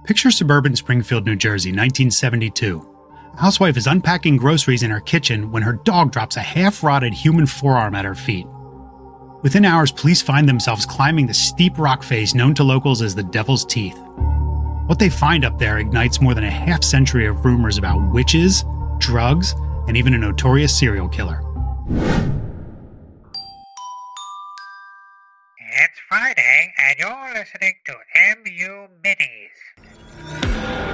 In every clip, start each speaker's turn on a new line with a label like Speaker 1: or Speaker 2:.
Speaker 1: Picture suburban Springfield, New Jersey, 1972. A housewife is unpacking groceries in her kitchen when her dog drops a half-rotted human forearm at her feet. Within hours, police find themselves climbing the steep rock face known to locals as the Devil's Teeth. What they find up there ignites more than a half-century of rumors about witches, drugs, and even a notorious serial killer.
Speaker 2: It's Friday, and you're listening to MU Minis.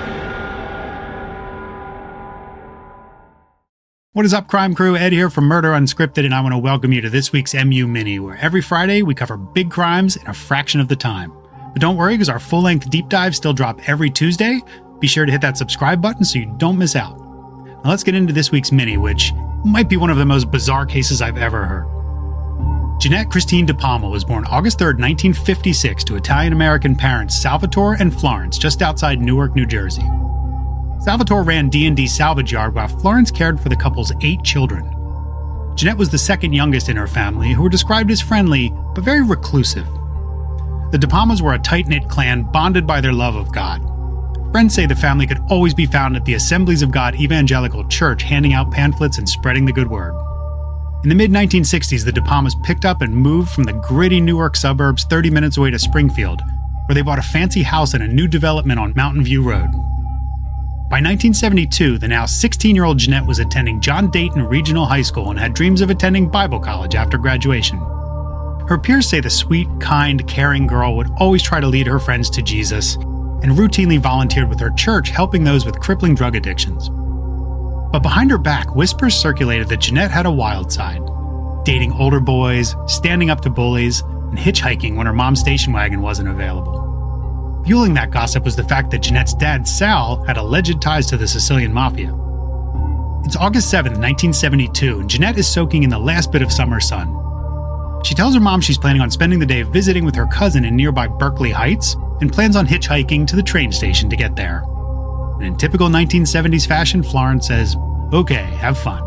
Speaker 1: What is up, crime crew? Ed here from Murder Unscripted, and I want to welcome you to this week's MU Mini, where every Friday we cover big crimes in a fraction of the time. But don't worry, because our full-length deep dives still drop every Tuesday. Be sure to hit that subscribe button so you don't miss out. Now let's get into this week's mini, which might be one of the most bizarre cases I've ever heard. Jeanette Christine DePalma was born August 3, 1956, to Italian-American parents Salvatore and Florence just outside Newark, New Jersey. Salvatore ran D&D Salvage Yard while Florence cared for the couple's 8 children. Jeanette was the second youngest in her family, who were described as friendly but very reclusive. The DePalmas were a tight-knit clan bonded by their love of God. Friends say the family could always be found at the Assemblies of God Evangelical Church handing out pamphlets and spreading the good word. In the mid-1960s, the DePalmas picked up and moved from the gritty Newark suburbs 30 minutes away to Springfield, where they bought a fancy house in a new development on Mountain View Road. By 1972, the now 16-year-old Jeanette was attending John Dayton Regional High School and had dreams of attending Bible college after graduation. Her peers say the sweet, kind, caring girl would always try to lead her friends to Jesus and routinely volunteered with her church helping those with crippling drug addictions. But behind her back, whispers circulated that Jeanette had a wild side, dating older boys, standing up to bullies, and hitchhiking when her mom's station wagon wasn't available. Fueling that gossip was the fact that Jeanette's dad, Sal, had alleged ties to the Sicilian Mafia. It's August 7, 1972, and Jeanette is soaking in the last bit of summer sun. She tells her mom she's planning on spending the day visiting with her cousin in nearby Berkeley Heights and plans on hitchhiking to the train station to get there. And in typical 1970s fashion, Florence says, "Okay, have fun."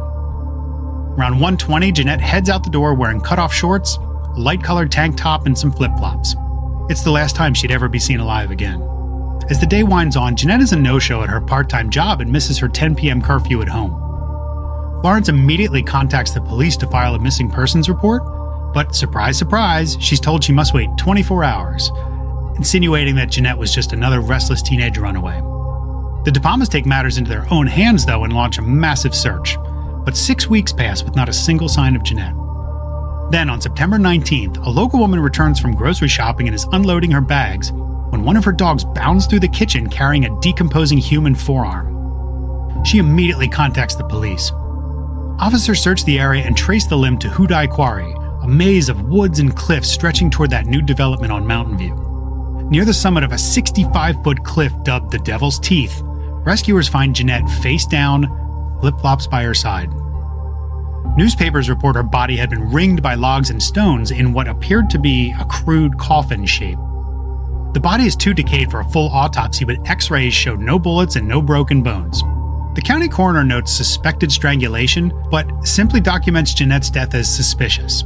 Speaker 1: Around 1:20, Jeanette heads out the door wearing cutoff shorts, a light-colored tank top, and some flip-flops. It's the last time she'd ever be seen alive again. As the day winds on, Jeanette is a no-show at her part-time job and misses her 10 p.m. curfew at home. Florence immediately contacts the police to file a missing persons report, but surprise, surprise, she's told she must wait 24 hours, insinuating that Jeanette was just another restless teenage runaway. The DePalmas take matters into their own hands, though, and launch a massive search. But 6 weeks pass with not a single sign of Jeanette. Then, on September 19th, a local woman returns from grocery shopping and is unloading her bags when one of her dogs bounds through the kitchen carrying a decomposing human forearm. She immediately contacts the police. Officers search the area and trace the limb to Hudai Quarry, a maze of woods and cliffs stretching toward that new development on Mountain View. Near the summit of a 65-foot cliff dubbed the Devil's Teeth, rescuers find Jeanette face down, flip-flops by her side. Newspapers report her body had been ringed by logs and stones in what appeared to be a crude coffin shape. The body is too decayed for a full autopsy, but x-rays showed no bullets and no broken bones. The county coroner notes suspected strangulation, but simply documents Jeanette's death as suspicious.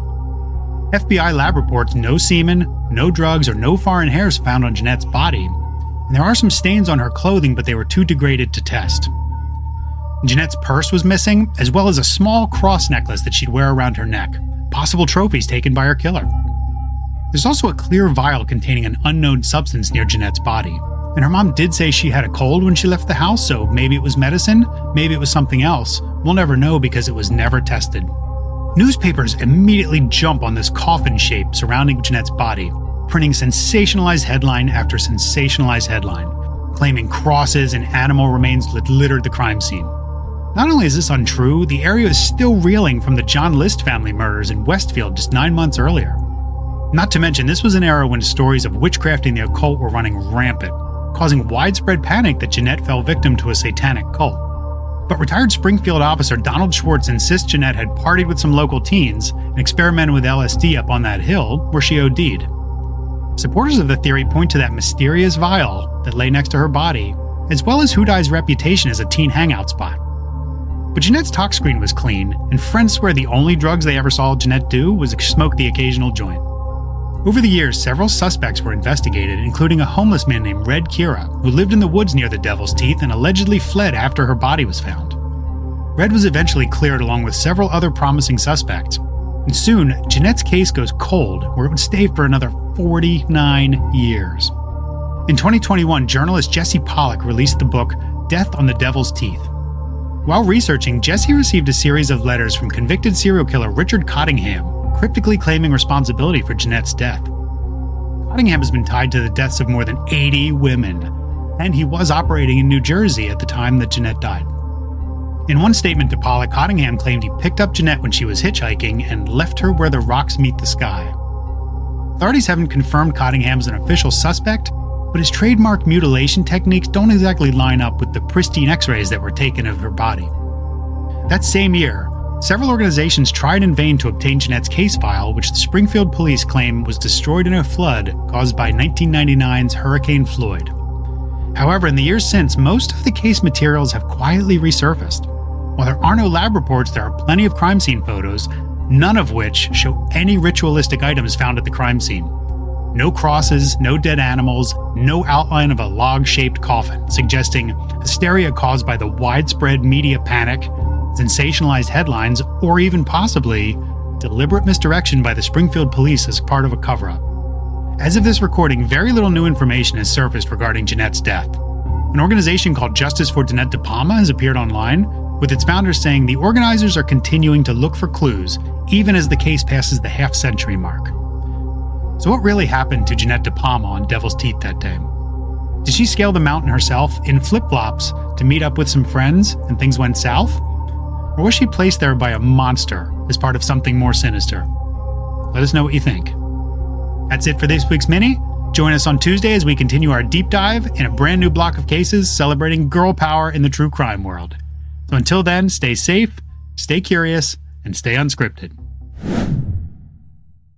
Speaker 1: FBI lab reports no semen, no drugs, or no foreign hairs found on Jeanette's body, and there are some stains on her clothing, but they were too degraded to test. Jeanette's purse was missing, as well as a small cross necklace that she'd wear around her neck, possible trophies taken by her killer. There's also a clear vial containing an unknown substance near Jeanette's body, and her mom did say she had a cold when she left the house, so maybe it was medicine, maybe it was something else. We'll never know because it was never tested. Newspapers immediately jump on this coffin shape surrounding Jeanette's body, printing sensationalized headline after sensationalized headline, claiming crosses and animal remains that littered the crime scene. Not only is this untrue, the area is still reeling from the John List family murders in Westfield just 9 months earlier. Not to mention, this was an era when stories of witchcraft and the occult were running rampant, causing widespread panic that Jeanette fell victim to a satanic cult. But retired Springfield officer Donald Schwartz insists Jeanette had partied with some local teens and experimented with LSD up on that hill where she OD'd. Supporters of the theory point to that mysterious vial that lay next to her body, as well as Hudai's reputation as a teen hangout spot. But Jeanette's talk screen was clean, and friends swear the only drugs they ever saw Jeanette do was smoke the occasional joint. Over the years, several suspects were investigated, including a homeless man named Red Kira, who lived in the woods near the Devil's Teeth and allegedly fled after her body was found. Red was eventually cleared along with several other promising suspects, and soon, Jeanette's case goes cold, where it would stay for another 49 years. In 2021, journalist Jesse Pollack released the book Death on the Devil's Teeth. While researching, Jesse received a series of letters from convicted serial killer Richard Cottingham, cryptically claiming responsibility for Jeanette's death. Cottingham has been tied to the deaths of more than 80 women, and he was operating in New Jersey at the time that Jeanette died. In one statement to Pollack, Cottingham claimed he picked up Jeanette when she was hitchhiking and left her where the rocks meet the sky. Authorities haven't confirmed Cottingham as an official suspect, but his trademark mutilation techniques don't exactly line up with the pristine x-rays that were taken of her body. That same year, several organizations tried in vain to obtain Jeanette's case file, which the Springfield police claim was destroyed in a flood caused by 1999's Hurricane Floyd. However, in the years since, most of the case materials have quietly resurfaced. While there are no lab reports, there are plenty of crime scene photos, none of which show any ritualistic items found at the crime scene. No crosses, no dead animals, no outline of a log-shaped coffin, suggesting hysteria caused by the widespread media panic, sensationalized headlines, or even possibly deliberate misdirection by the Springfield police as part of a cover-up. As of this recording, very little new information has surfaced regarding Jeanette's death. An organization called Justice for Jeanette De Palma has appeared online, with its founders saying the organizers are continuing to look for clues, even as the case passes the half-century mark. So what really happened to Jeanette De Palma on Devil's Teeth that day? Did she scale the mountain herself in flip-flops to meet up with some friends and things went south? Or was she placed there by a monster as part of something more sinister? Let us know what you think. That's it for this week's Mini. Join us on Tuesday as we continue our deep dive in a brand new block of cases celebrating girl power in the true crime world. So until then, stay safe, stay curious, and stay unscripted.